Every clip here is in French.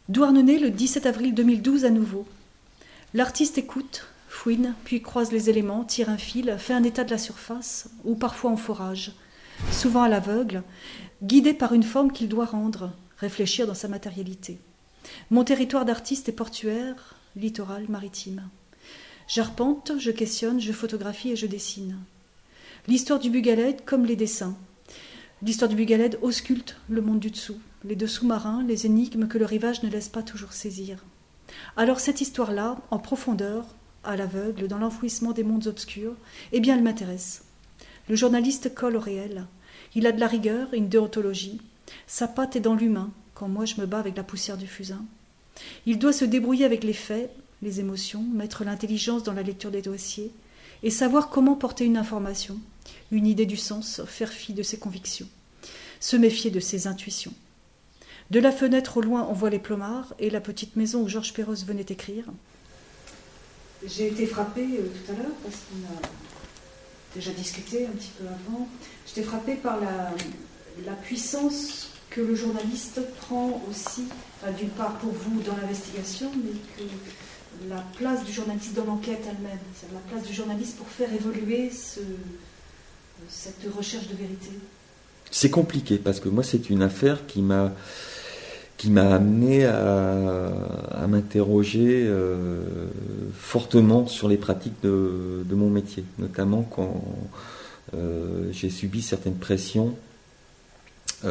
Douarnenez, le 17 avril 2012 à nouveau. L'artiste écoute, fouine, puis croise les éléments, tire un fil, fait un état de la surface, ou parfois en forage, souvent à l'aveugle, guidé par une forme qu'il doit rendre, réfléchir dans sa matérialité. Mon territoire d'artiste est portuaire, littoral, maritime. J'arpente, je questionne, je photographie et je dessine. L'histoire du Bugaled comme les dessins. L'histoire du Bugaled ausculte le monde du dessous, les deux sous-marins, les énigmes que le rivage ne laisse pas toujours saisir. Alors cette histoire-là, en profondeur, à l'aveugle, dans l'enfouissement des mondes obscurs, eh bien elle m'intéresse. Le journaliste colle au réel. Il a de la rigueur, une déontologie. Sa patte est dans l'humain, quand moi je me bats avec la poussière du fusain. Il doit se débrouiller avec les faits, les émotions, mettre l'intelligence dans la lecture des dossiers, et savoir comment porter une information, une idée du sens, faire fi de ses convictions, se méfier de ses intuitions. De la fenêtre au loin, on voit les plomards et la petite maison où Georges Perros venait écrire. J'ai été frappée tout à l'heure, parce qu'on a déjà discuté un petit peu avant. J'étais frappée par la puissance que le journaliste prend aussi, d'une part pour vous dans l'investigation, mais que la place du journaliste dans l'enquête elle-même, c'est-à-dire la place du journaliste pour faire évoluer cette recherche de vérité. C'est compliqué, parce que moi c'est une affaire qui m'a amené à m'interroger fortement sur les pratiques de mon métier, notamment quand j'ai subi certaines pressions à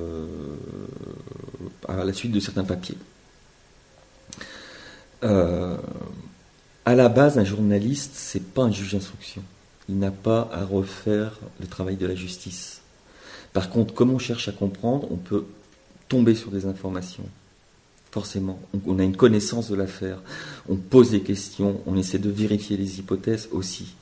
la suite de certains papiers. À la base, un journaliste, c'est pas un juge d'instruction. Il n'a pas à refaire le travail de la justice. Par contre, comme on cherche à comprendre, on peut tomber sur des informations. Forcément, on a une connaissance de l'affaire, on pose des questions, on essaie de vérifier les hypothèses aussi.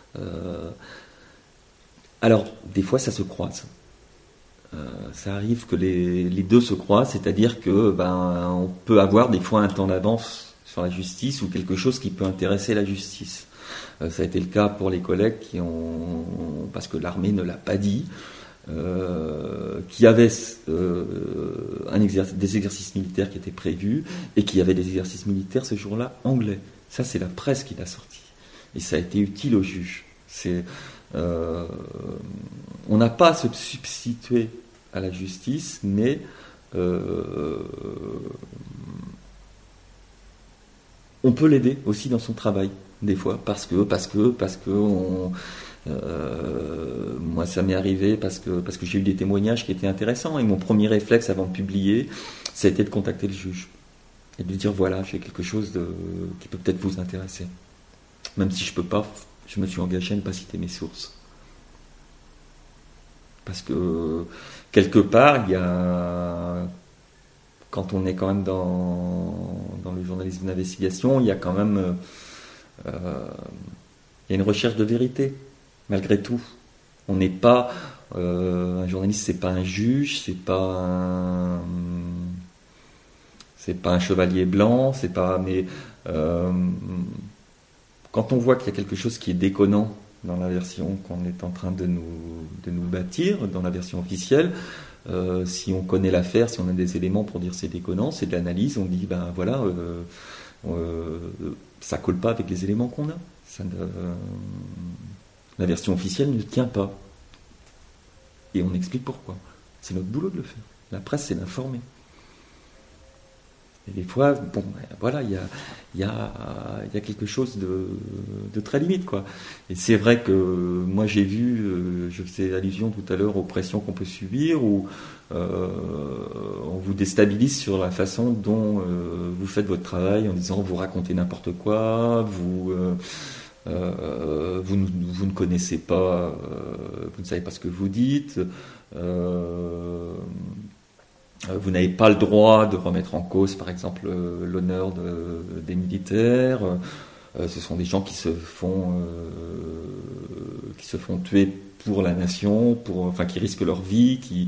Alors, des fois, ça se croise. Ça arrive que les deux se croisent, c'est-à-dire que on peut avoir des fois un temps d'avance sur la justice ou quelque chose qui peut intéresser la justice. Ça a été le cas pour les collègues parce que l'armée ne l'a pas dit, qui avaient des exercices militaires qui étaient prévus et qui avaient des exercices militaires ce jour-là anglais. Ça, c'est la presse qui l'a sorti. Et ça a été utile au juge. On n'a pas à se substituer à la justice, mais on peut l'aider aussi dans son travail, des fois, parce que moi ça m'est arrivé parce que j'ai eu des témoignages qui étaient intéressants, et mon premier réflexe avant de publier, ça a été de contacter le juge et de lui dire voilà, j'ai quelque chose qui peut peut-être vous intéresser, même si je me suis engagé à ne pas citer mes sources, parce que quelque part quand on est quand même dans le journalisme d'investigation, il y a quand même il y a une recherche de vérité. Malgré tout, on n'est pas un journaliste, c'est pas un juge, c'est pas un chevalier blanc, mais quand on voit qu'il y a quelque chose qui est déconnant dans la version qu'on est en train de nous bâtir, dans la version officielle, si on connaît l'affaire, si on a des éléments pour dire c'est déconnant, c'est de l'analyse, on dit ça colle pas avec les éléments qu'on a. La version officielle ne tient pas. Et on explique pourquoi. C'est notre boulot de le faire. La presse, c'est d'informer. Et des fois, il y a quelque chose de très limite, quoi. Et c'est vrai que moi j'ai vu, je faisais allusion tout à l'heure aux pressions qu'on peut subir, où on vous déstabilise sur la façon dont vous faites votre travail, en disant vous racontez n'importe quoi, vous ne connaissez pas, vous ne savez pas ce que vous dites, vous n'avez pas le droit de remettre en cause, par exemple, l'honneur des militaires. Ce sont des gens qui se font tuer pour la nation, qui risquent leur vie.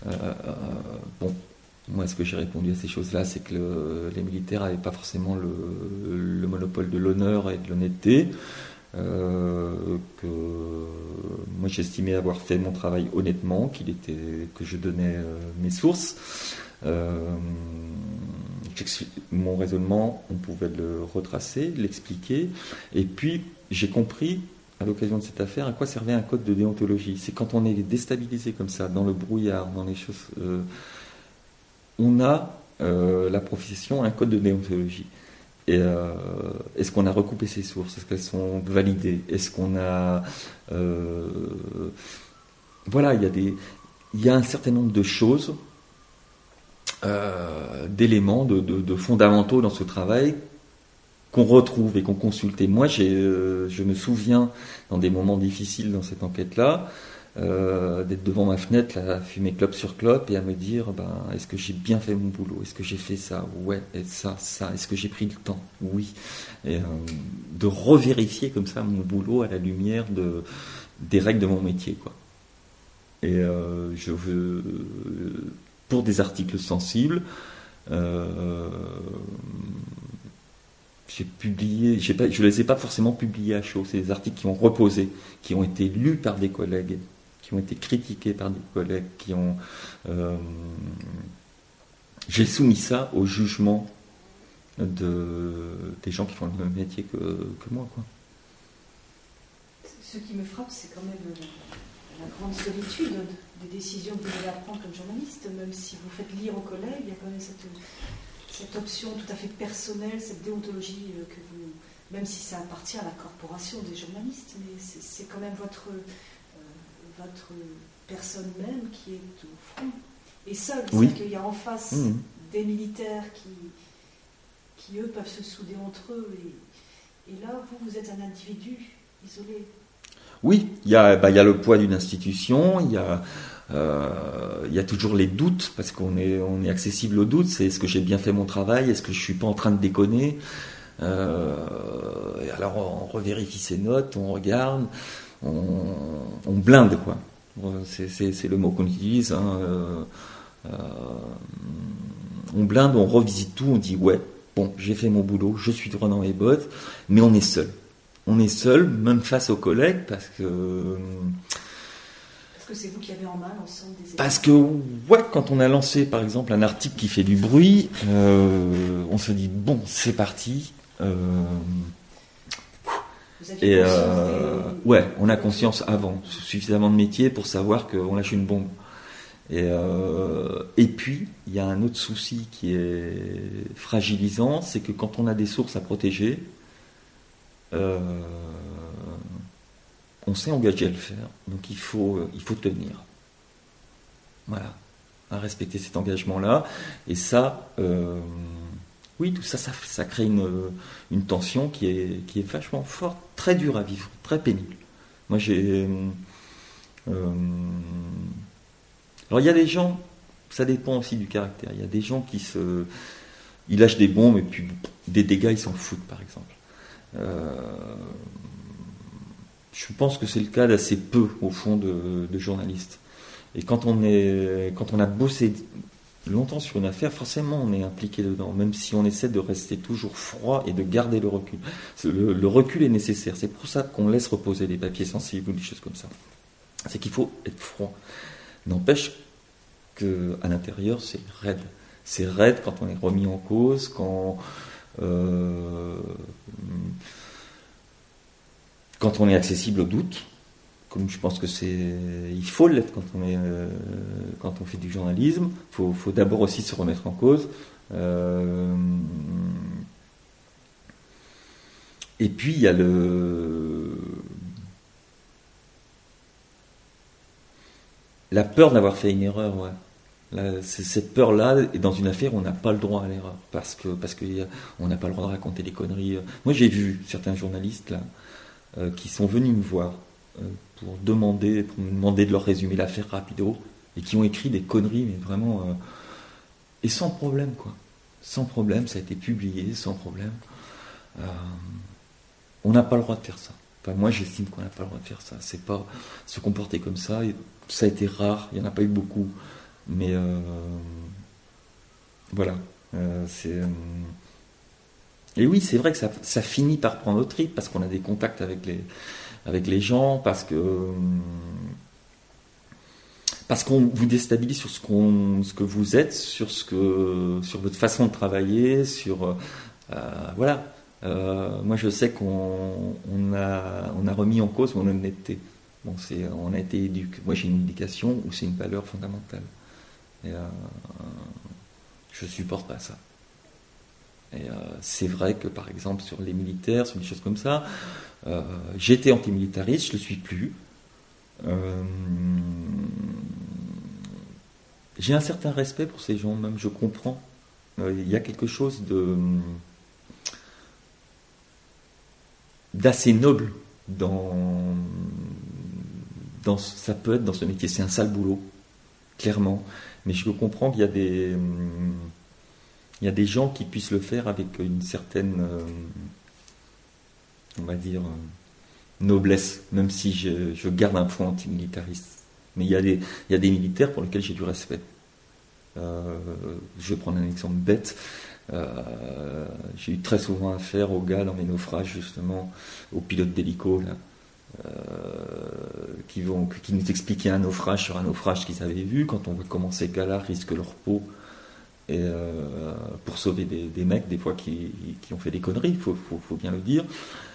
Moi, ce que j'ai répondu à ces choses-là, c'est que les militaires n'avaient pas forcément le monopole de l'honneur et de l'honnêteté. Que moi j'estimais avoir fait mon travail honnêtement, que je donnais mes sources, mon raisonnement, on pouvait le retracer, l'expliquer. Et puis, j'ai compris, à l'occasion de cette affaire, à quoi servait un code de déontologie. C'est quand on est déstabilisé comme ça, dans le brouillard, dans les choses... on a, la profession, un code de déontologie. Et est-ce qu'on a recoupé ses sources? Est-ce qu'elles sont validées? Est-ce qu'on a... voilà, il y a un certain nombre de choses, d'éléments, de fondamentaux dans ce travail qu'on retrouve et qu'on consulte. Et moi, je me souviens, dans des moments difficiles dans cette enquête-là, d'être devant ma fenêtre, à fumer clope sur clope et à me dire, est-ce que j'ai bien fait mon boulot? Est-ce que j'ai fait ça? Ouais, et ça. Est-ce que j'ai pris le temps? Oui. Et de revérifier comme ça mon boulot à la lumière des règles de mon métier, quoi. Et je veux, pour des articles sensibles, j'ai publié, je les ai pas forcément publiés à chaud. C'est des articles qui ont reposé, qui ont été lus par des collègues, qui ont été critiqués par des collègues, j'ai soumis ça au jugement des gens qui font le même métier que moi, quoi. Ce qui me frappe, c'est quand même la grande solitude des décisions que vous devez prendre comme journaliste, même si vous faites lire aux collègues, il y a quand même cette option tout à fait personnelle, cette déontologie que vous, même si ça appartient à la corporation des journalistes, mais c'est quand même votre personne même qui est au front. Et seul, oui. C'est qu'il y a en face des militaires qui, eux, peuvent se souder entre eux. Et là, vous êtes un individu isolé. Oui, il y a le poids d'une institution, il y a toujours les doutes, parce qu'on est accessible aux doutes. C'est: est-ce que j'ai bien fait mon travail? Est-ce que je suis pas en train de déconner? Et alors on revérifie ses notes, on regarde, on blinde, quoi. C'est le mot qu'on utilise. On blinde, on revisite tout, on dit ouais, bon, j'ai fait mon boulot, je suis droit dans mes bottes, mais on est seul. On est seul, même face aux collègues, parce que c'est vous qui avez en main l'ensemble des éléments. Parce que, ouais, quand on a lancé, par exemple, un article qui fait du bruit, on se dit, bon, c'est parti. Vous aviez conscience ouais, on a conscience avant, suffisamment de métier pour savoir qu'on lâche une bombe. Et puis, il y a un autre souci qui est fragilisant, c'est que quand on a des sources à protéger, on s'est engagé à le faire, donc il faut tenir. Voilà, à respecter cet engagement-là. Et ça, oui, tout ça, ça crée une tension qui est vachement forte, très dure à vivre, très pénible. Moi, alors, il y a des gens, ça dépend aussi du caractère. Il y a des gens ils lâchent des bombes et puis des dégâts, ils s'en foutent, par exemple. Je pense que c'est le cas d'assez peu, au fond, de journalistes. Et quand on a bossé longtemps sur une affaire, forcément on est impliqué dedans, même si on essaie de rester toujours froid et de garder le recul. Le recul est nécessaire. C'est pour ça qu'on laisse reposer les papiers sensibles ou des choses comme ça. C'est qu'il faut être froid. N'empêche qu'à l'intérieur, c'est raide. C'est raide quand on est remis en cause, quand on est accessible au doute, comme je pense que il faut l'être quand on fait du journalisme. Il faut d'abord aussi se remettre en cause. Et puis il y a la peur d'avoir fait une erreur, ouais. C'est cette peur-là, et dans une affaire, on n'a pas le droit à l'erreur, parce qu'on n'a pas le droit de raconter des conneries. Moi, j'ai vu certains journalistes là qui sont venus me voir pour me demander de leur résumer l'affaire rapido, et qui ont écrit des conneries, mais vraiment, et sans problème, quoi. Sans problème, ça a été publié, sans problème. On n'a pas le droit de faire ça. Enfin, moi, j'estime qu'on n'a pas le droit de faire ça. C'est pas se comporter comme ça. Ça a été rare, il n'y en a pas eu beaucoup. Mais voilà. Et oui, c'est vrai que ça finit par prendre au trip, parce qu'on a des contacts avec les gens, parce parce qu'on vous déstabilise sur ce que vous êtes, sur votre façon de travailler, voilà. Moi, je sais qu'on a remis en cause mon honnêteté. Bon, on a été éduqué. Moi, j'ai une éducation où c'est une valeur fondamentale. Et je supporte pas ça. Et c'est vrai que, par exemple, sur les militaires, sur des choses comme ça, j'étais antimilitariste, je le suis plus. J'ai un certain respect pour ces gens, même je comprends. Il y a quelque chose d'assez noble ça peut être dans ce métier. C'est un sale boulot, clairement. Mais je comprends qu'il y a des gens qui puissent le faire avec une certaine, on va dire, noblesse, même si je garde un fond antimilitariste. Mais il y a des militaires pour lesquels j'ai du respect. Je vais prendre un exemple bête. J'ai eu très souvent affaire aux gars dans mes naufrages, justement, aux pilotes d'hélico, là, qui nous expliquaient un naufrage sur un naufrage qu'ils avaient vu. Quand on voit comment ces gars-là risquent leur peau pour sauver des mecs, des fois, qui ont fait des conneries, il faut bien le dire.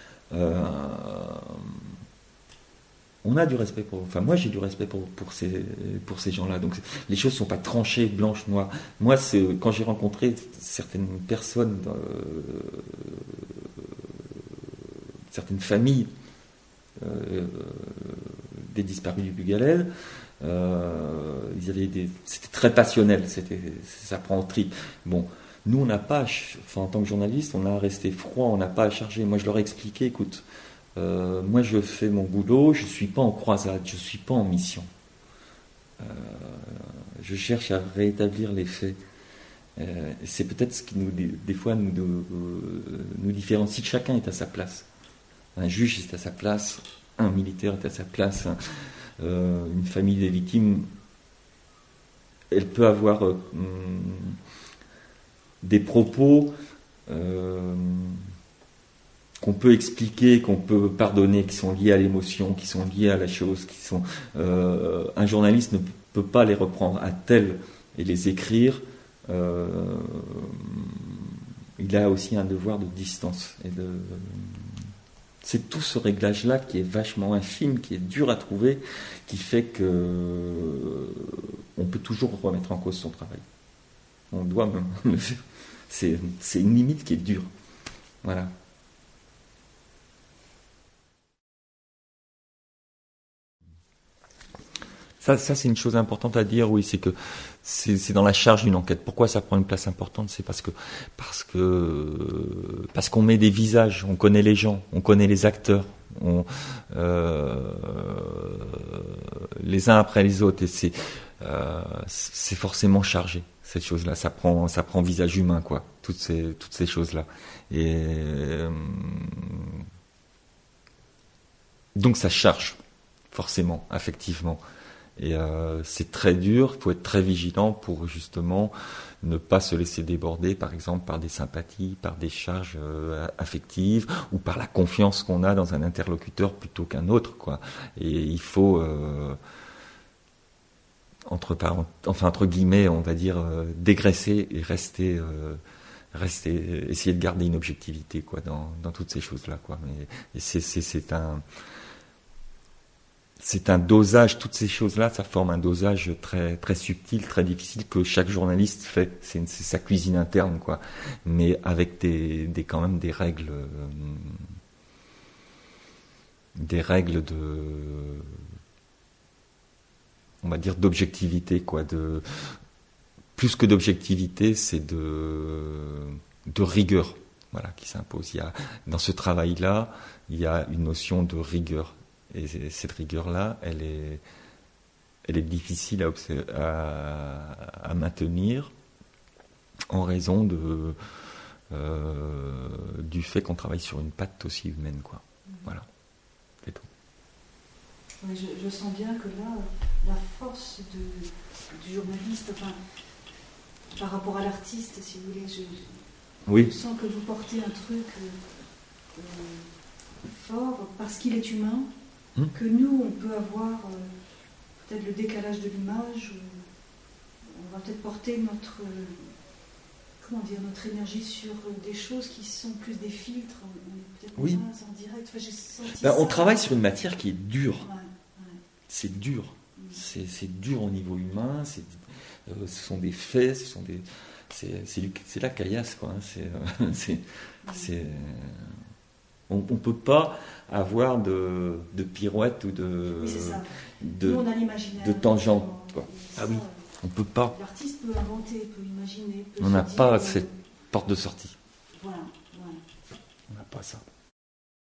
On a du respect moi j'ai du respect pour ces gens-là. Donc les choses ne sont pas tranchées, blanches, noires. Moi, quand j'ai rencontré certaines personnes, certaines familles des disparus du Bugaled, c'était très passionnel, ça prend au tri. Bon, nous on n'a pas, en tant que journaliste, on a resté froid, on n'a pas à charger. Moi je leur ai expliqué, écoute, moi je fais mon boulot, je ne suis pas en croisade, je ne suis pas en mission. Je cherche à rétablir les faits. C'est peut-être ce qui des fois nous différencie. Chacun est à sa place. Un juge est à sa place, un militaire est à sa place, une famille des victimes, elle peut avoir des propos qu'on peut expliquer, qu'on peut pardonner, qui sont liés à l'émotion, qui sont liés à la chose, un journaliste ne peut pas les reprendre à tel et les écrire. Il a aussi un devoir de distance c'est tout ce réglage-là qui est vachement infime, qui est dur à trouver, qui fait que on peut toujours remettre en cause son travail. On doit même le faire. C'est une limite qui est dure. Voilà. Ça c'est une chose importante à dire, oui, c'est que c'est dans la charge d'une enquête. Pourquoi ça prend une place importante ? C'est parce qu'on met des visages, on connaît les gens, on connaît les acteurs, les uns après les autres, et c'est forcément chargé, cette chose-là. Ça prend visage humain, quoi, toutes ces choses-là. Et donc ça charge, forcément, affectivement. Et c'est très dur, il faut être très vigilant pour justement ne pas se laisser déborder, par exemple, par des sympathies, par des charges affectives, ou par la confiance qu'on a dans un interlocuteur plutôt qu'un autre, quoi. Et il faut, entre guillemets, on va dire, dégraisser et rester, essayer de garder une objectivité, quoi, dans toutes ces choses-là, quoi. Et c'est un dosage, toutes ces choses-là, ça forme un dosage très, très subtil, très difficile que chaque journaliste fait. C'est sa cuisine interne, quoi. Mais avec quand même des règles on va dire d'objectivité, quoi. Plus que d'objectivité, c'est de rigueur, voilà, qui s'impose. Dans ce travail-là, il y a une notion de rigueur. Et cette rigueur-là, elle est difficile à maintenir en raison du fait qu'on travaille sur une patte aussi humaine, quoi. Voilà, c'est tout. Oui, je sens bien que là, la force du journaliste, par rapport à l'artiste, si vous voulez, je sens que vous portez un truc fort parce qu'il est humain. Que nous, on peut avoir peut-être le décalage de l'image. On va peut-être porter notre énergie sur des choses qui sont plus des filtres. On est peut-être Oui. moins en direct. Enfin, j'ai senti On ça. travaille sur une matière qui est dure. Ouais. C'est dur. C'est dur au niveau humain. Ce sont des faits. C'est la caillasse, quoi. On ne peut pas avoir de pirouette ou Oui, c'est ça. de Nous, on a l'imaginaire. de tangente, quoi. Ça, Ah oui. On ne peut pas. L'artiste peut inventer, peut imaginer. On n'a pas cette porte de sortie. Voilà. On n'a pas ça.